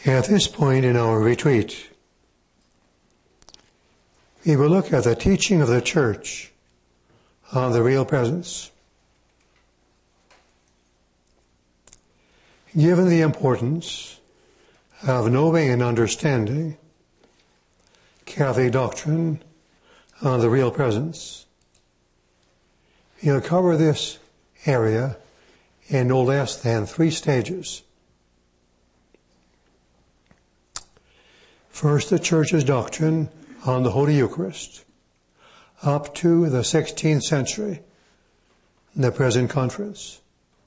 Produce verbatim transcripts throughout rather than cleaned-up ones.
At this point in our retreat, we will look at the teaching of the Church on the real presence. Given the importance of knowing and understanding Catholic doctrine on the real presence, we'll cover this area in no less than three stages. First, the Church's doctrine on the Holy Eucharist, up to the sixteenth century, the present conference.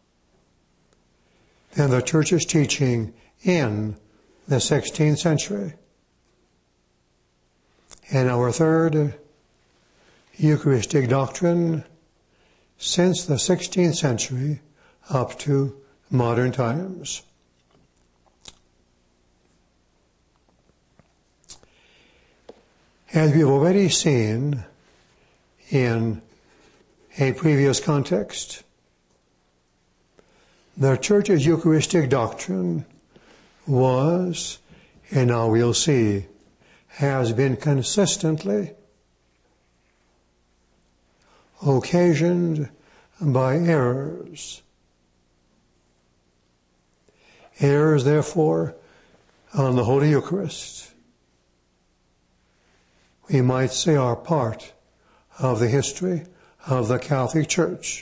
Then the Church's teaching in the sixteenth century. And our third, Eucharistic doctrine since the sixteenth century up to modern times. As we've already seen in a previous context, the Church's Eucharistic doctrine was, and now we'll see, has been consistently occasioned by errors. Errors, therefore, on the Holy Eucharist, we might say, are part of the history of the Catholic Church.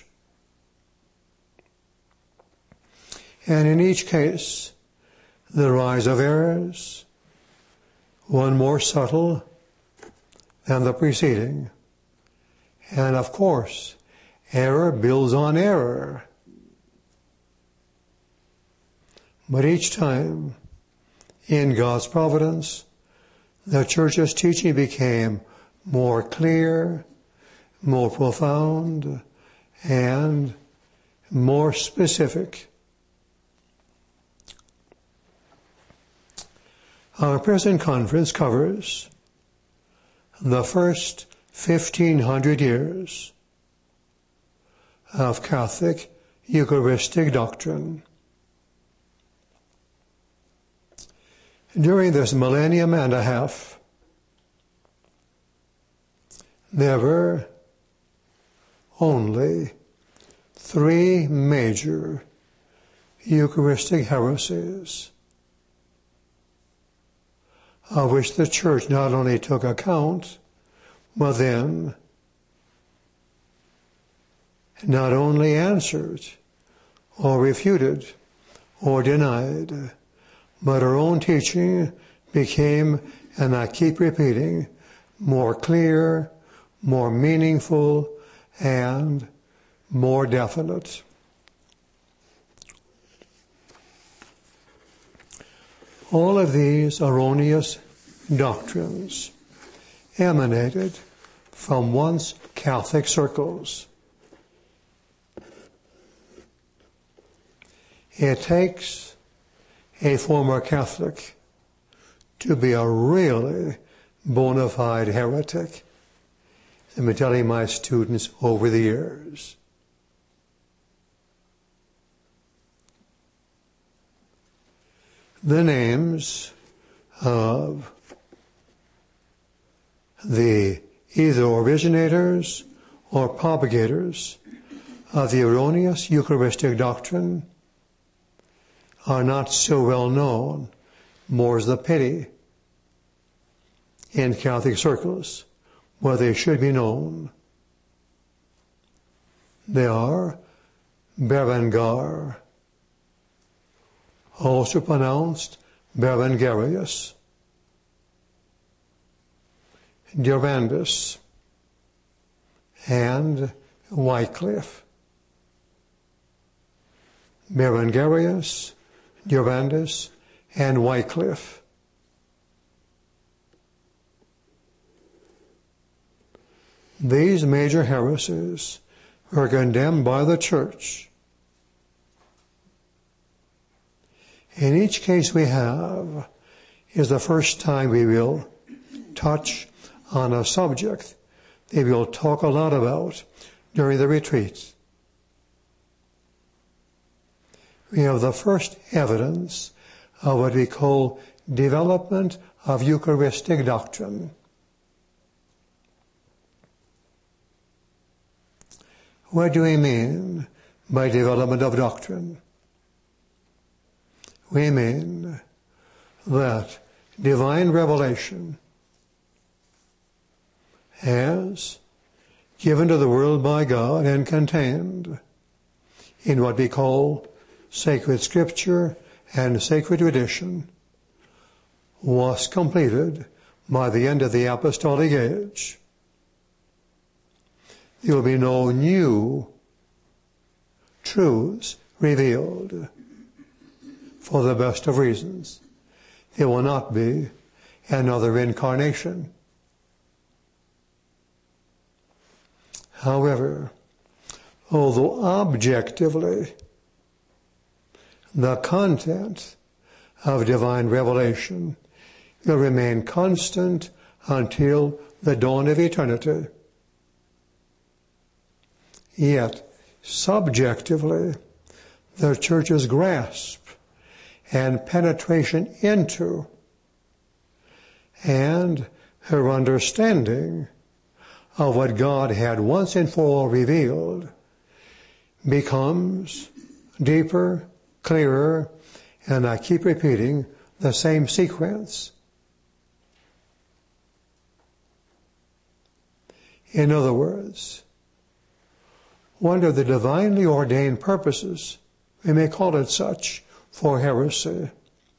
And in each case, the rise of errors, one more subtle than the preceding. And of course, error builds on error. But each time, in God's providence, the Church's teaching became more clear, more profound, and more specific. Our present conference covers the first fifteen hundred years of Catholic Eucharistic doctrine. During this millennium and a half, there were only three major Eucharistic heresies, of which the Church not only took account, but then not only answered or refuted or denied, but her own teaching became, and I keep repeating, more clear, more meaningful, and more definite. All of these erroneous doctrines emanated from once Catholic circles. It takes a former Catholic to be a really bona fide heretic. I've been telling my students over the years. The names of the either originators or propagators of the erroneous Eucharistic doctrine are not so well known, more's the pity, in Catholic circles, where they should be known. They are Berengar, also pronounced Berengarius, Durandus, and Wycliffe. Berengarius, Durandus, and Wycliffe. These major heresies were condemned by the Church. In each case we have is the first time we will touch on a subject that we'll talk a lot about during the retreats. We have the first evidence of what we call development of Eucharistic doctrine. What do we mean by development of doctrine? We mean that divine revelation as given to the world by God and contained in what we call sacred scripture and sacred tradition was completed by the end of the apostolic age. There will be no new truths revealed for the best of reasons. There will not be another incarnation. However, although objectively the content of divine revelation will remain constant until the dawn of eternity, yet subjectively the Church's grasp and penetration into and her understanding of what God had once and for all revealed becomes deeper, clearer, and I keep repeating the same sequence. In other words, one of the divinely ordained purposes, we may call it such, for heresy,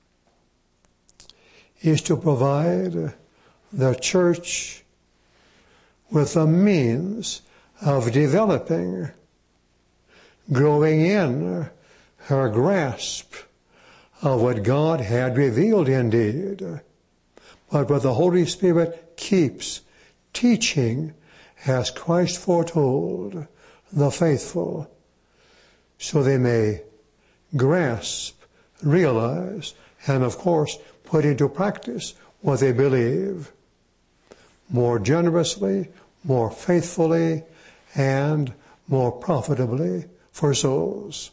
is to provide the Church with the means of developing, growing in her grasp of what God had revealed indeed, but what the Holy Spirit keeps teaching as Christ foretold the faithful, so they may grasp, realize, and of course put into practice what they believe more generously, more faithfully, and more profitably for souls.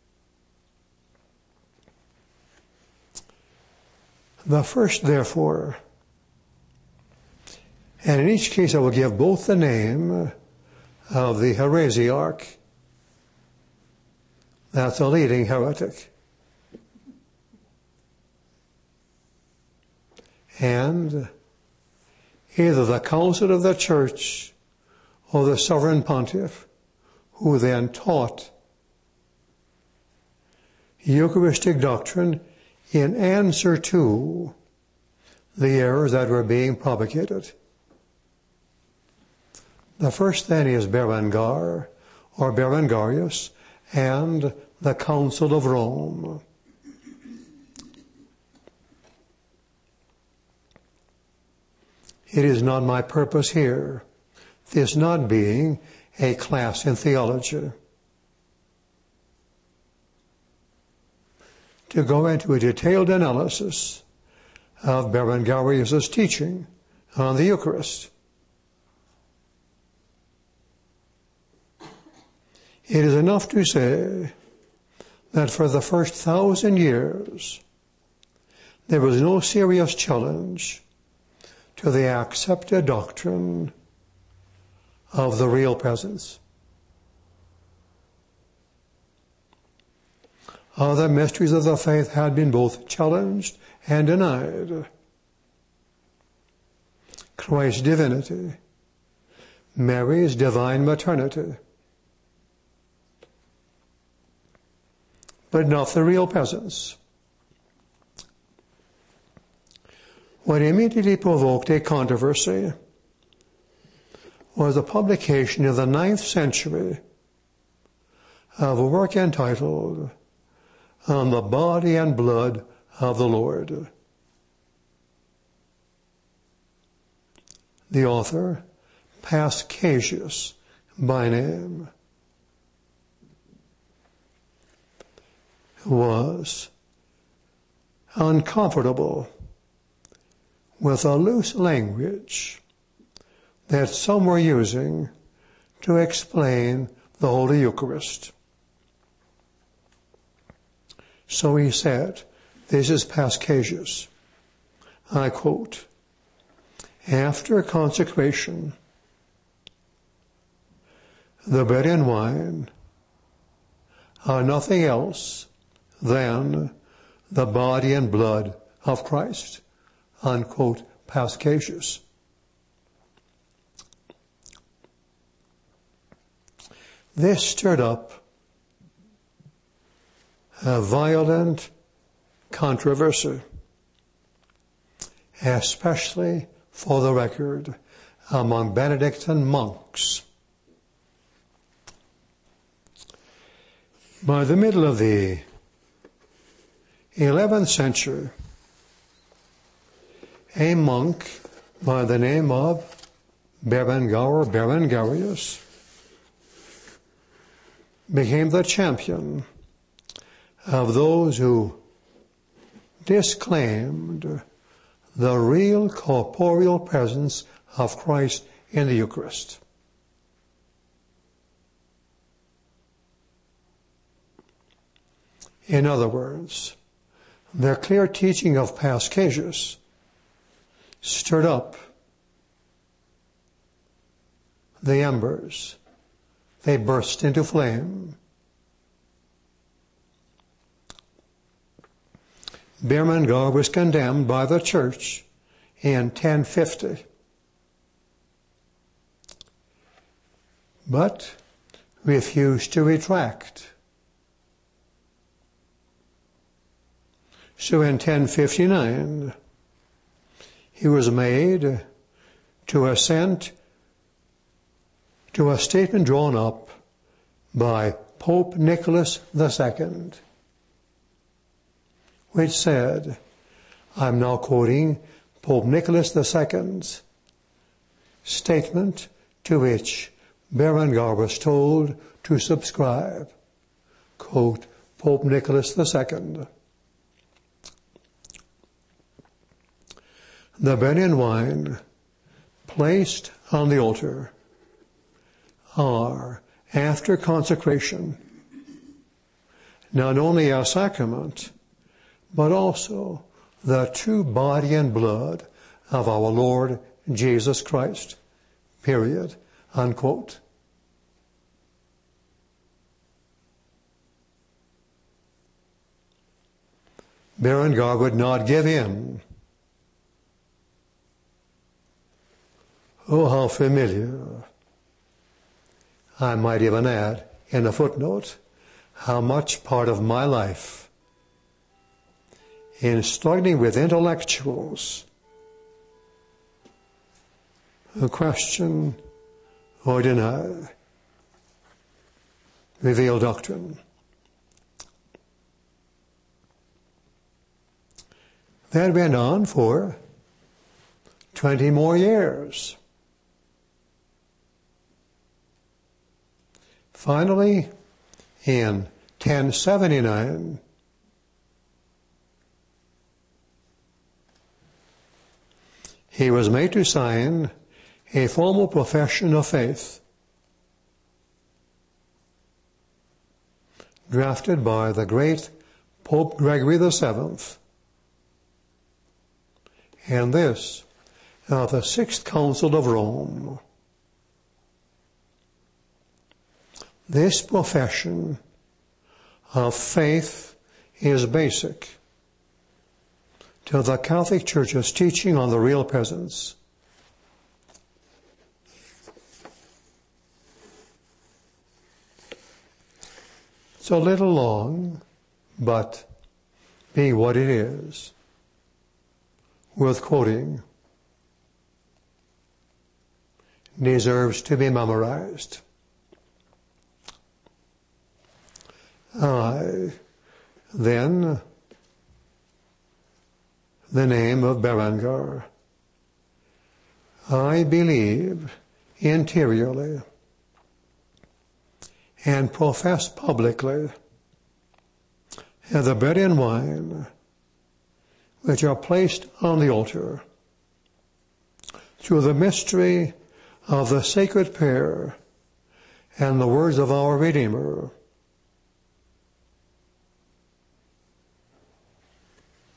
The first, therefore, and in each case I will give both the name of the heresiarch, that's a leading heretic, and either the council of the Church or the sovereign pontiff, who then taught Eucharistic doctrine in answer to the errors that were being propagated. The first then is Berengar, or Berengarius, and the Council of Rome. It is not my purpose here, this not being a class in theology, to go into a detailed analysis of Berengarius' teaching on the Eucharist. It is enough to say that for the first thousand years, there was no serious challenge to the accepted doctrine of the real presence. Other mysteries of the faith had been both challenged and denied. Christ's divinity, Mary's divine maternity, but not the real presence. What immediately provoked a controversy was the publication in the ninth century of a work entitled On the Body and Blood of the Lord. The author, Paschasius by name, was uncomfortable with a loose language that some were using to explain the Holy Eucharist. So he said, This is Paschasius. I quote, "After consecration, the bread and wine are nothing else than the body and blood of Christ." Unquote, Paschasius. This stirred up a violent controversy, especially, for the record, among Benedictine monks. By the middle of the eleventh century, a monk by the name of Berengar, Berengarius, became the champion of those who disclaimed the real corporeal presence of Christ in the Eucharist. In other words, the clear teaching of Paschasius stirred up the embers. They burst into flame. Berengar was condemned by the church in ten fifty. But refused to retract. So in ten fifty-nine, he was made to assent to a statement drawn up by Pope Nicholas the Second, which said, I'm now quoting Pope Nicholas the Second's statement to which Berengar was told to subscribe. Quote, Pope Nicholas the Second. The bread and wine placed on the altar are, after consecration, not only a sacrament, but also the true body and blood of our Lord Jesus Christ. Period. Unquote. Berengar would not give in. Oh, how familiar. I might even add in a footnote how much part of my life in struggling with intellectuals who question or deny revealed doctrine. That went on for twenty more years. Finally, in ten seventy-nine, he was made to sign a formal profession of faith drafted by the great Pope Gregory the Seventh, and this at the Sixth Council of Rome. This profession of faith is basic to the Catholic Church's teaching on the real presence. It's a little long, but being what it is, worth quoting, deserves to be memorized. I, then, the name of Berengar, I believe interiorly and profess publicly that the bread and wine which are placed on the altar through the mystery of the sacred prayer and the words of our Redeemer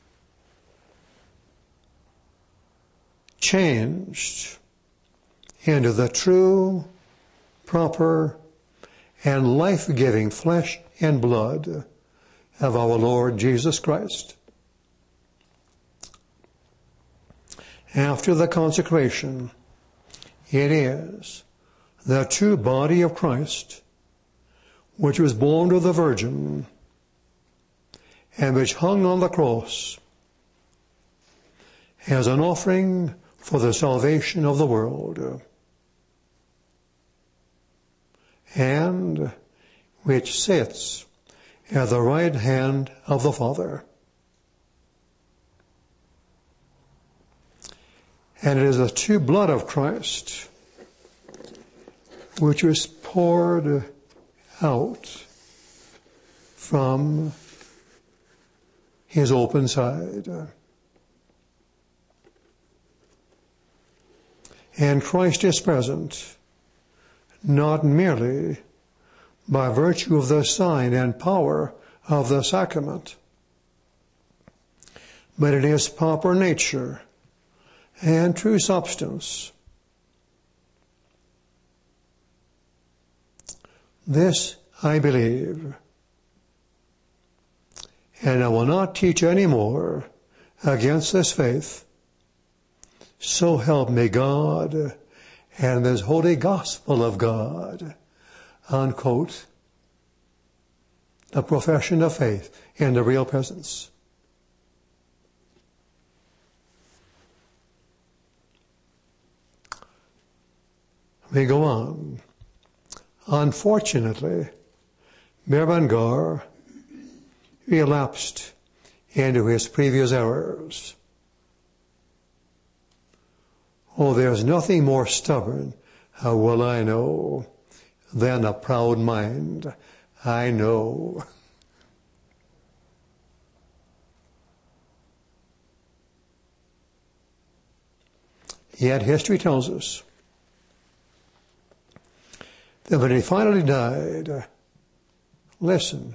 changed into the true, proper, and life-giving flesh and blood of our Lord Jesus Christ. After the consecration, it is the true body of Christ, which was born of the Virgin and which hung on the cross as an offering for the salvation of the world, and which sits at the right hand of the Father. And it is the true blood of Christ which was poured out from his open side. And Christ is present not merely by virtue of the sign and power of the sacrament, but in his proper nature and true substance. This I believe, and I will not teach any more against this faith. So help me God and this holy gospel of God. Unquote. The profession of faith in the real presence. We go on. Unfortunately, Berengar relapsed into his previous errors. Oh, there's nothing more stubborn, how well I know, than a proud mind. I know. Yet history tells us that when he finally died, uh, listen,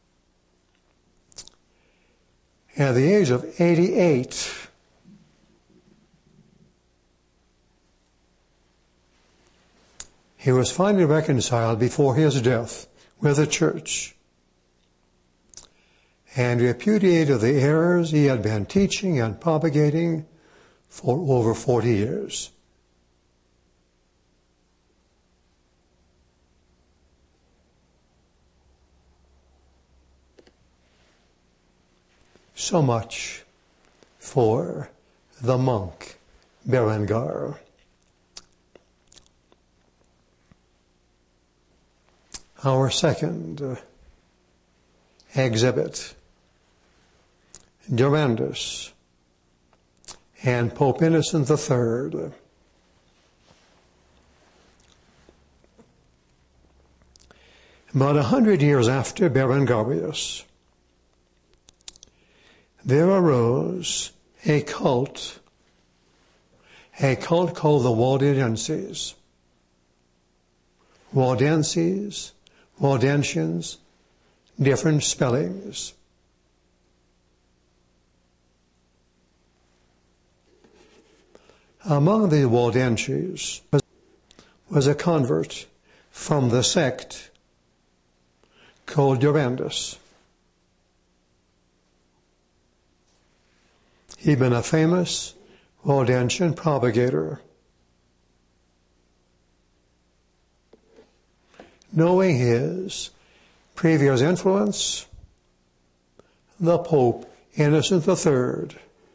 at the age of eighty-eight, he was finally reconciled before his death with the church and repudiated the errors he had been teaching and propagating for over forty years. So much for the monk Berengar. Our second uh, exhibit, Durandus and Pope Innocent the Third. About a hundred years after Berengarius, there arose a cult, a cult called the Waldenses. Waldenses, Waldensians, different spellings. Among the Waldenses was a convert from the sect called Durandus. He'd been a famous Waldensian propagator. Knowing his previous influence, the Pope Innocent the Third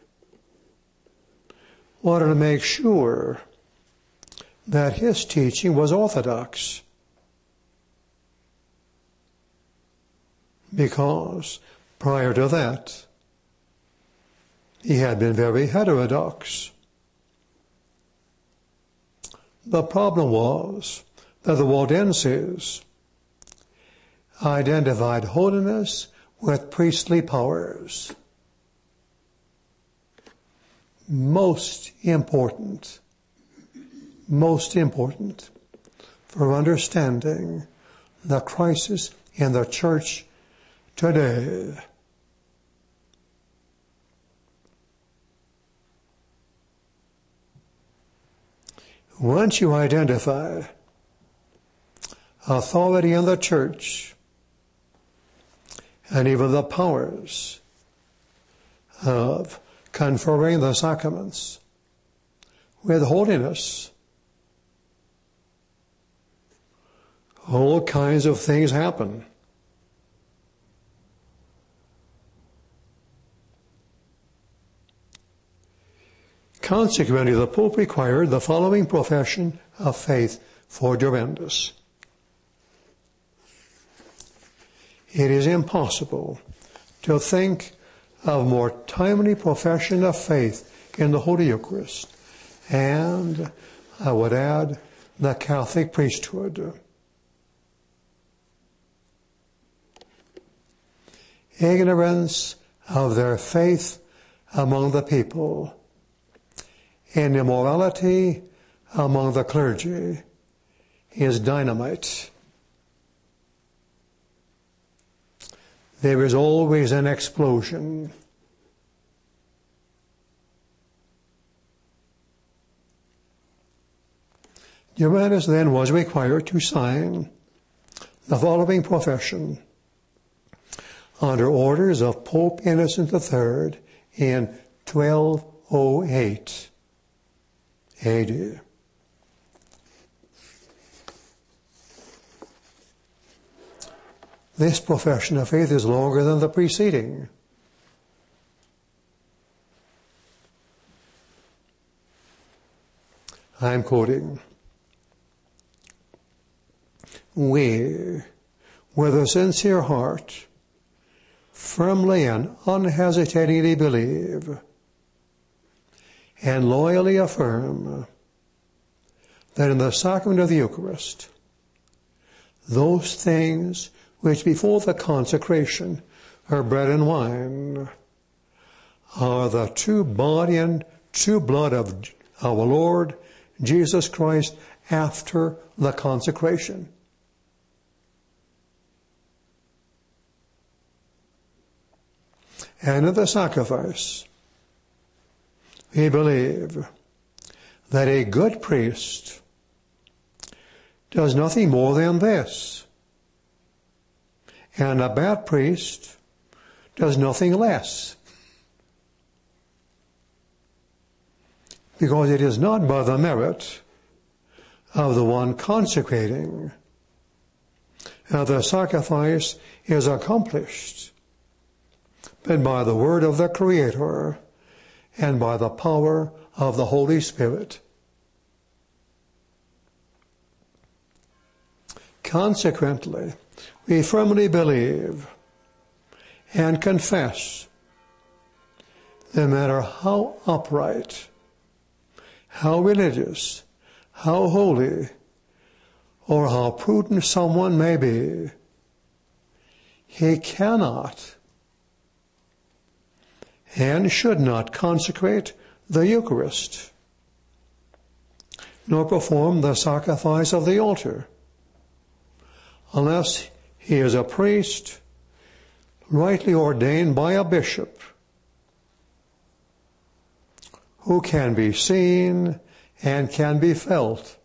wanted to make sure that his teaching was orthodox, because prior to that, he had been very heterodox. The problem was that the Waldenses identified holiness with priestly powers. Most important, most important for understanding the crisis in the church today. Once you identify authority in the church and even the powers of conferring the sacraments with holiness, all kinds of things happen. Consequently, the Pope required the following profession of faith for Durandus. It is impossible to think of more timely profession of faith in the Holy Eucharist, and I would add the Catholic priesthood. Ignorance of their faith among the people, and immorality among the clergy is dynamite. There is always an explosion. Durandus then was required to sign the following profession under orders of Pope Innocent the Third in twelve oh eight A D. This profession of faith is longer than the preceding. I'm quoting. We, with a sincere heart, firmly and unhesitatingly believe and loyally affirm that in the sacrament of the Eucharist, those things which before the consecration are bread and wine are the true body and true blood of our Lord Jesus Christ after the consecration. And in the sacrifice, we believe that a good priest does nothing more than this, and a bad priest does nothing less. Because it is not by the merit of the one consecrating that the sacrifice is accomplished, but by the word of the Creator and by the power of the Holy Spirit. Consequently, we firmly believe and confess no matter how upright, how religious, how holy, or how prudent someone may be, he cannot and should not consecrate the Eucharist, nor perform the sacrifice of the altar, unless he is a priest rightly ordained by a bishop, who can be seen and can be felt.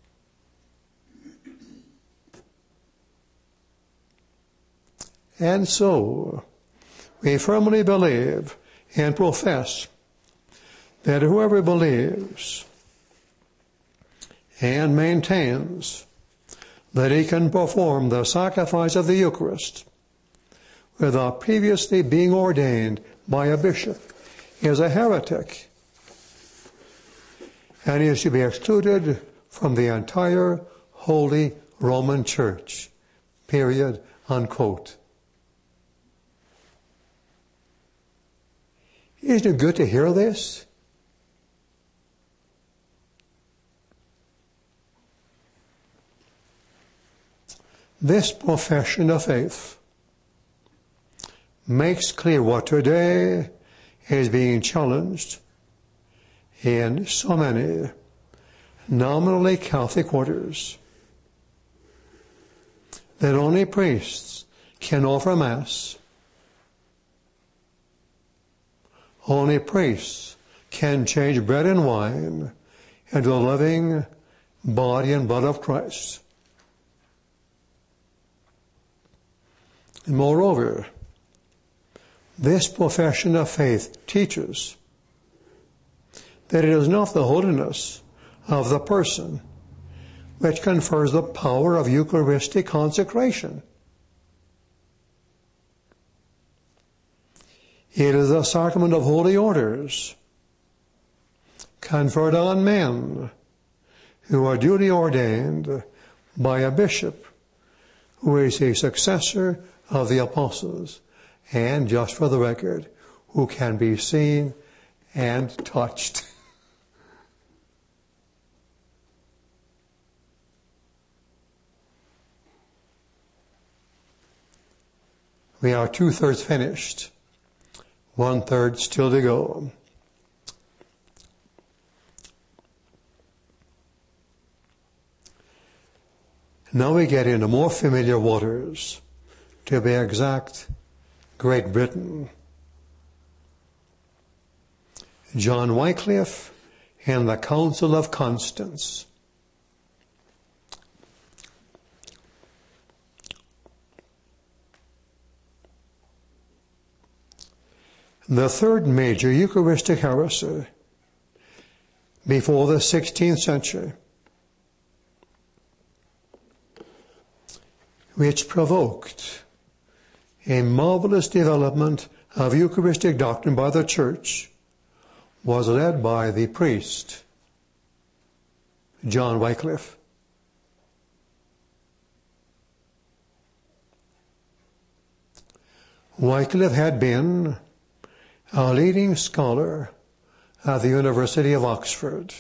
And so, we firmly believe and profess that whoever believes and maintains that he can perform the sacrifice of the Eucharist without previously being ordained by a bishop is a heretic, and he is to be excluded from the entire Holy Roman Church. Period. Unquote. Isn't it good to hear this? This profession of faith makes clear what today is being challenged in so many nominally Catholic orders, that only priests can offer Mass, only priests can change bread and wine into the living body and blood of Christ. And moreover, this profession of faith teaches that it is not the holiness of the person which confers the power of Eucharistic consecration. It is the sacrament of holy orders conferred on men who are duly ordained by a bishop who is a successor of the apostles, and, just for the record, who can be seen and touched. We are two-thirds finished, one-third still to go. Now we get into more familiar waters, to be exact, Great Britain. John Wycliffe and the Council of Constance. The third major Eucharistic heresy before the sixteenth century, which provoked a marvelous development of Eucharistic doctrine by the Church, was led by the priest, John Wycliffe. Wycliffe had been a leading scholar at the University of Oxford.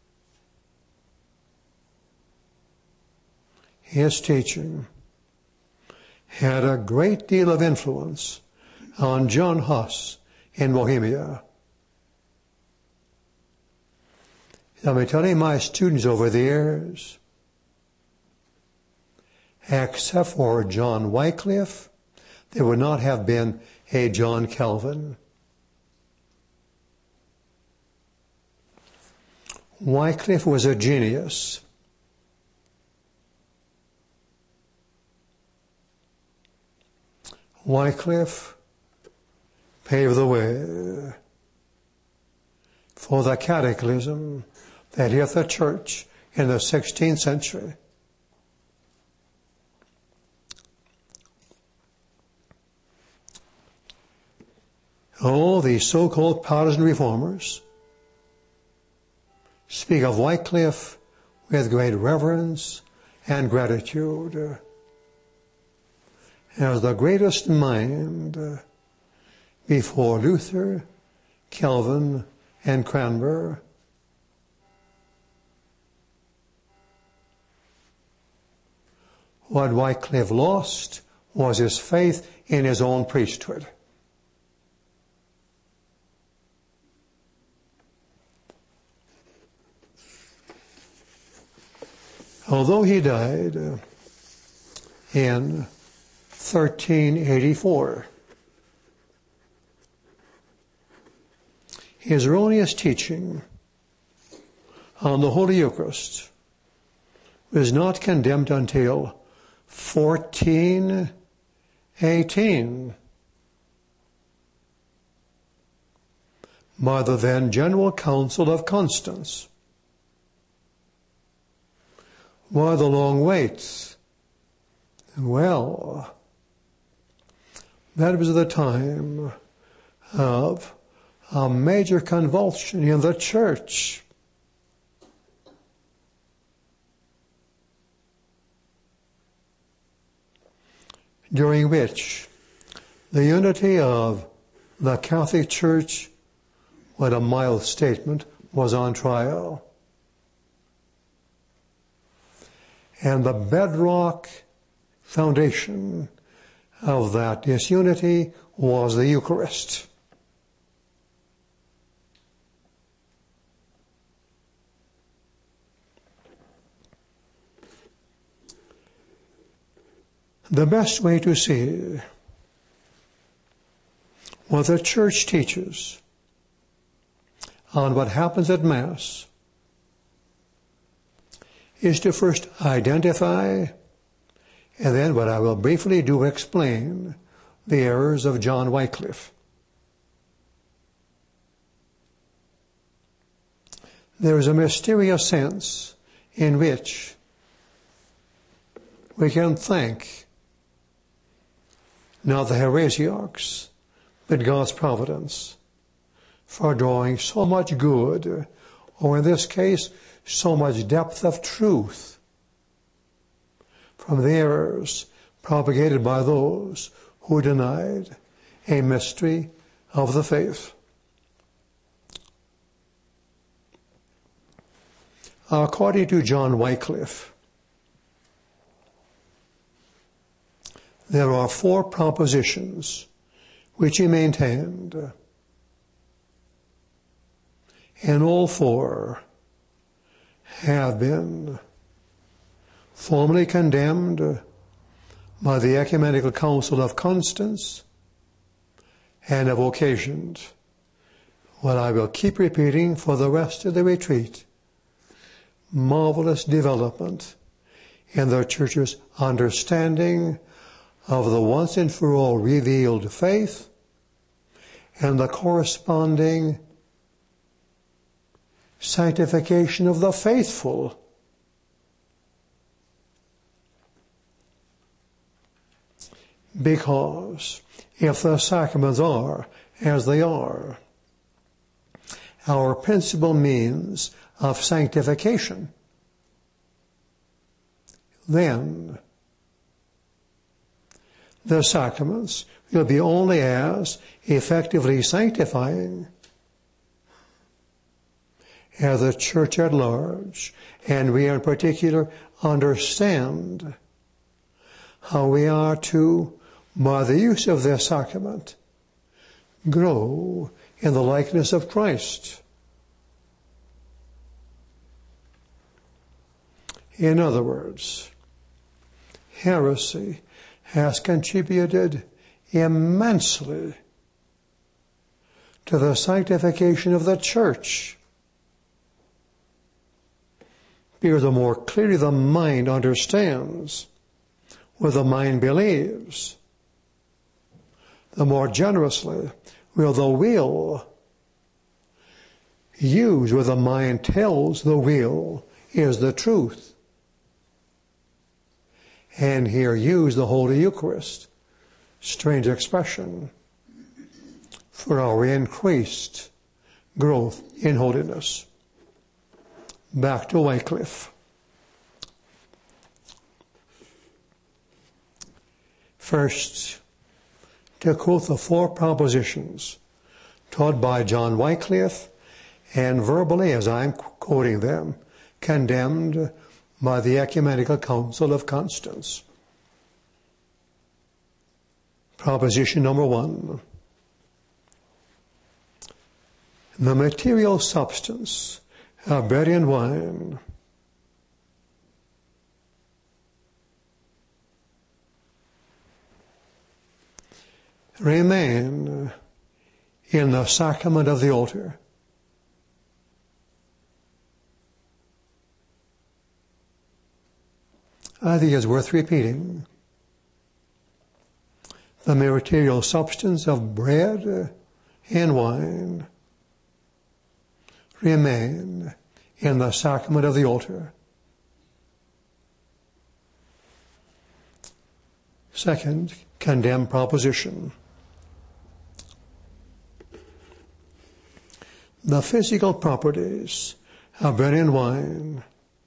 His teaching had a great deal of influence on John Huss in Bohemia. Let me tell you, my students over the years, except for John Wycliffe, there would not have been a John Calvin. Wycliffe was a genius. Wycliffe paved the way for the cataclysm that hit the church in the sixteenth century. Oh, the so-called Protestant reformers speak of Wycliffe with great reverence and gratitude as the greatest mind before Luther, Calvin, and Cranmer. What Wycliffe lost was his faith in his own priesthood. Although he died in thirteen eighty-four, his erroneous teaching on the Holy Eucharist was not condemned until fourteen eighteen by the then General Council of Constance. Why the long wait? Well, that was the time of a major convulsion in the church. During which the unity of the Catholic Church, what a mild statement, was on trial. And the bedrock foundation of that disunity was the Eucharist. The best way to see what the Church teaches on what happens at Mass is to first identify, and then what I will briefly do explain, the errors of John Wycliffe. There is a mysterious sense in which we can thank not the heresiarchs, but God's providence for drawing so much good, or in this case, so much depth of truth from the errors propagated by those who denied a mystery of the faith. According to John Wycliffe, there are four propositions which he maintained, and all four have been formally condemned by the Ecumenical Council of Constance and have occasioned what I will keep repeating for the rest of the retreat: marvelous development in the Church's understanding of the once and for all revealed faith and the corresponding sanctification of the faithful. Because if the sacraments are as they are, our principal means of sanctification, then the sacraments will be only as effectively sanctifying as the Church at large, and we in particular, understand how we are to, by the use of this sacrament, grow in the likeness of Christ. In other words, heresy has contributed immensely to the sanctification of the Church, because the more clearly the mind understands what the mind believes, the more generously will the will use what the mind tells the will is the truth. And here use the Holy Eucharist, strange expression, for our increased growth in holiness. Back to Wycliffe. First, to quote the four propositions taught by John Wycliffe and verbally, as I'm quoting them, condemned by the Ecumenical Council of Constance. Proposition number one: the material substance of bread and wine remain in the sacrament of the altar. I think it's worth repeating. The material substance of bread and wine remain in the sacrament of the altar. Second, condemned proposition: the physical properties of bread and wine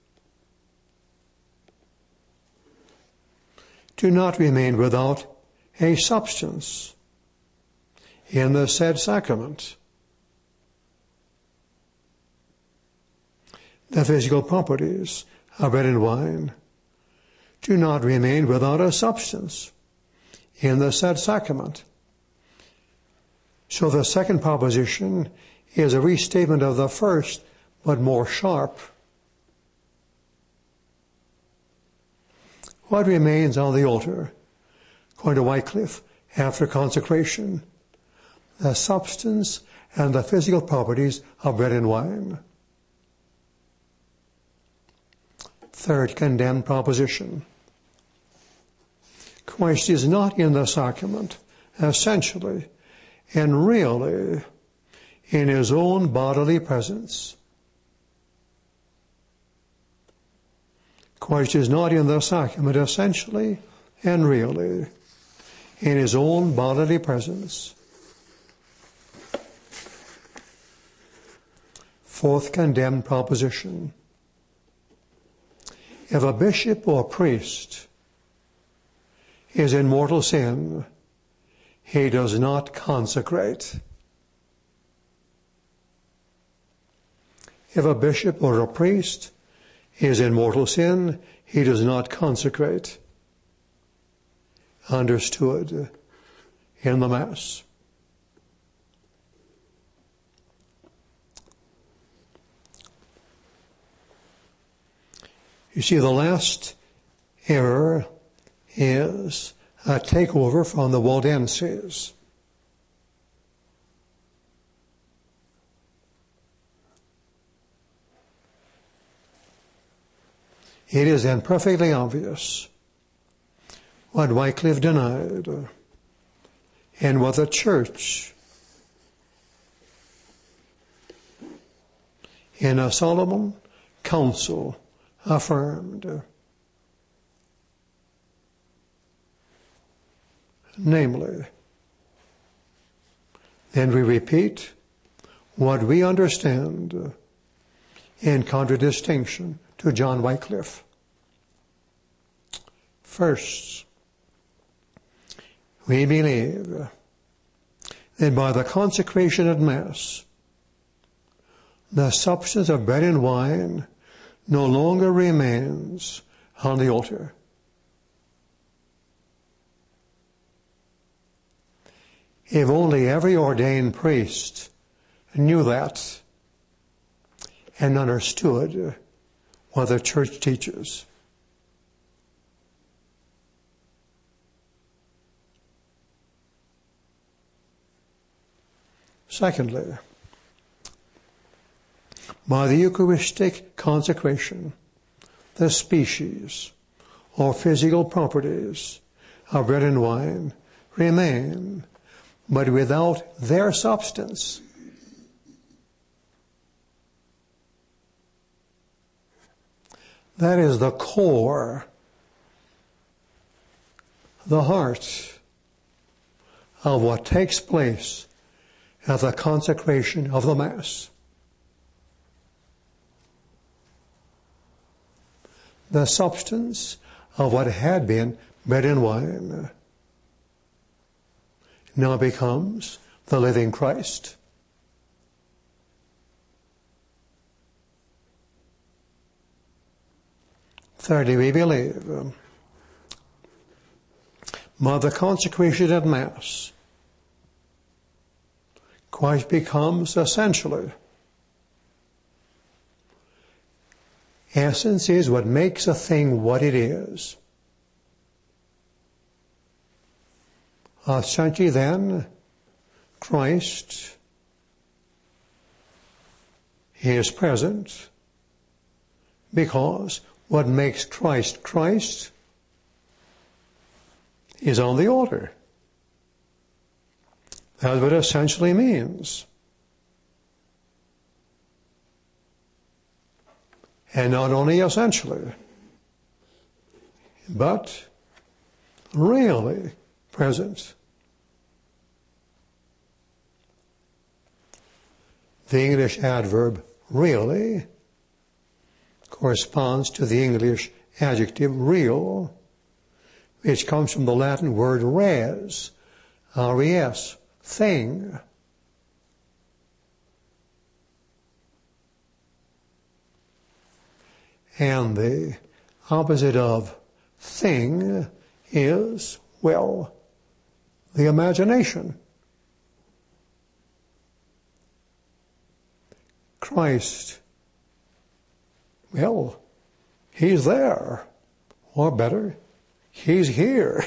do not remain without a substance in the said sacrament. The physical properties of bread and wine do not remain without a substance in the said sacrament. So the second proposition is a restatement of the first, but more sharp. What remains on the altar, according to Wycliffe, after consecration? The substance and the physical properties of bread and wine. Third condemned proposition. Christ is not in the sacrament, essentially and really, in his own bodily presence. Christ is not in the sacrament, essentially and really, in his own bodily presence. Fourth condemned proposition. If a bishop or priest is in mortal sin, he does not consecrate. If a bishop or a priest is in mortal sin, he does not consecrate. Understood in the Mass. You see, the last error is a takeover from the Waldenses. It is then perfectly obvious what Wycliffe denied and what the Church in a solemn council affirmed. Namely, then we repeat what we understand in contradistinction to John Wycliffe. First, we believe that by the consecration at Mass, the substance of bread and wine no longer remains on the altar. If only every ordained priest knew that and understood what the Church teaches. Secondly, by the Eucharistic consecration, the species or physical properties of bread and wine remain, but without their substance. That is the core, the heart of what takes place at the consecration of the Mass. The substance of what had been bread and wine now becomes the living Christ. Thirdly, we believe by the consecration at Mass, Christ becomes essentially. Essence is what makes a thing what it is. Essentially then, Christ is present because what makes Christ Christ is on the altar. That's what it essentially means. And not only essentially, but really present. The English adverb really corresponds to the English adjective real, which comes from the Latin word res, R E S, thing. And the opposite of thing is, well, the imagination. Christ, well, he's there. Or better, he's here.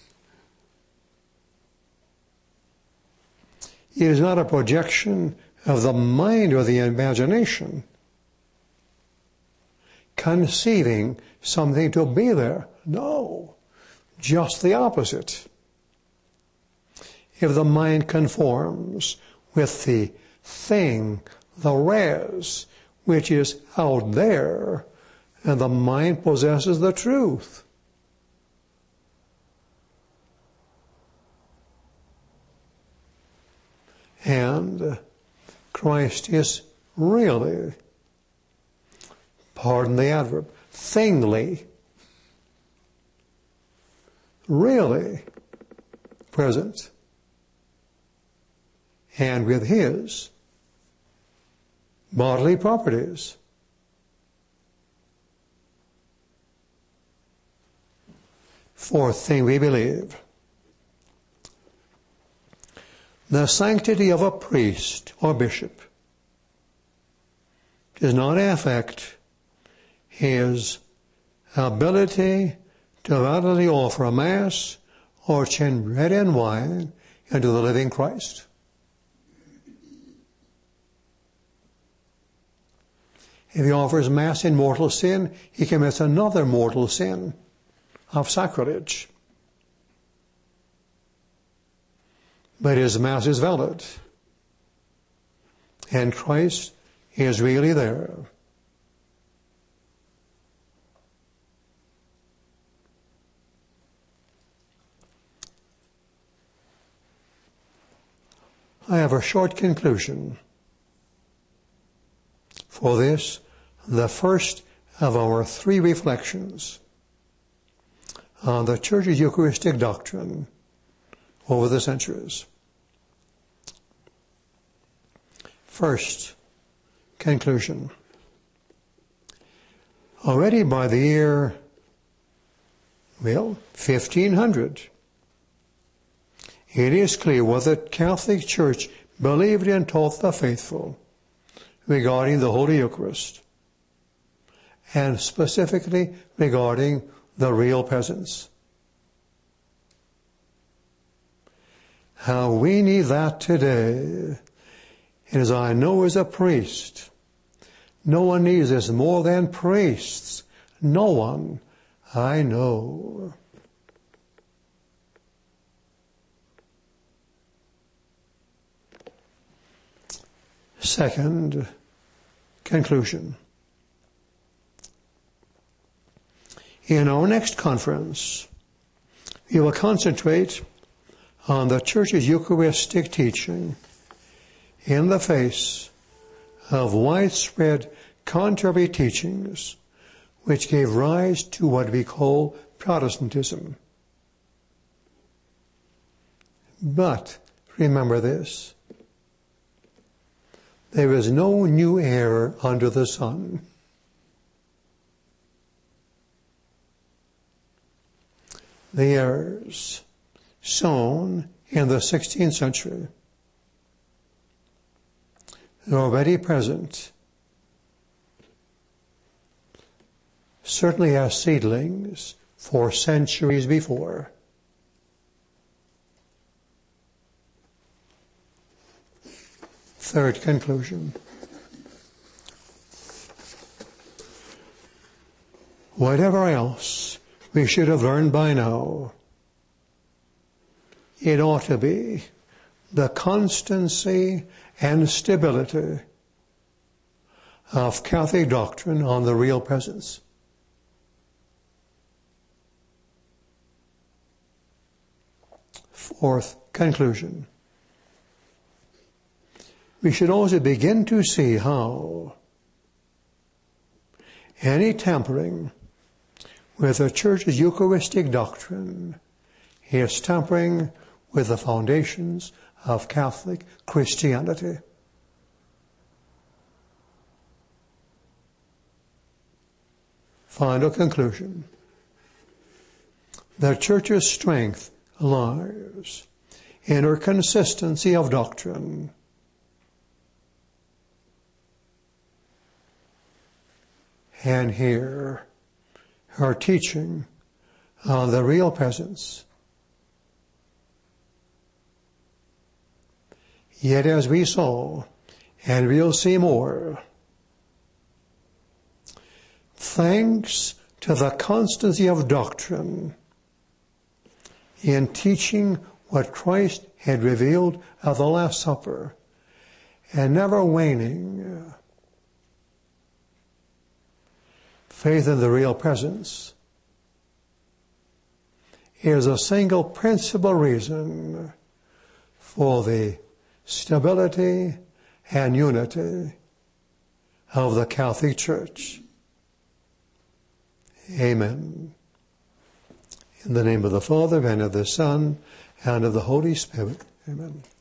It is not a projection of the mind or the imagination. conceiving something to be there. No, just the opposite. If the mind conforms with the thing, the res, which is out there, and the mind possesses the truth. And Christ is really, pardon the adverb, thingly, really present, and with his bodily properties. Fourth thing we believe: the sanctity of a priest or bishop does not affect his ability to validly offer a mass or change bread and wine into the living Christ. If he offers mass in mortal sin, he commits another mortal sin of sacrilege. But his mass is valid, and Christ is really there. I have a short conclusion for this, the first of our three reflections on the Church's Eucharistic doctrine over the centuries. First, conclusion. Already by the year, well, fifteen hundred, it is clear what the Catholic Church believed and taught the faithful regarding the Holy Eucharist, and specifically regarding the real presence. How we need that today. And as I know as a priest, no one needs this more than priests. No one I know. Second conclusion. In our next conference, we will concentrate on the Church's Eucharistic teaching in the face of widespread contrary teachings which gave rise to what we call Protestantism. But remember this: there is no new error under the sun. The errors sown in the sixteenth century are already present, certainly as seedlings for centuries before. Third conclusion. Whatever else we should have learned by now, it ought to be the constancy and stability of Catholic doctrine on the real presence. Fourth conclusion. We should also begin to see how any tampering with the Church's Eucharistic doctrine is tampering with the foundations of Catholic Christianity. Final conclusion. The Church's strength lies in her consistency of doctrine. And here, her teaching on the real presence. Yet as we saw, and we'll see more, thanks to the constancy of doctrine in teaching what Christ had revealed at the Last Supper, and never waning. Faith in the real presence is a single principal reason for the stability and unity of the Catholic Church. Amen. In the name of the Father, and of the Son, and of the Holy Spirit. Amen.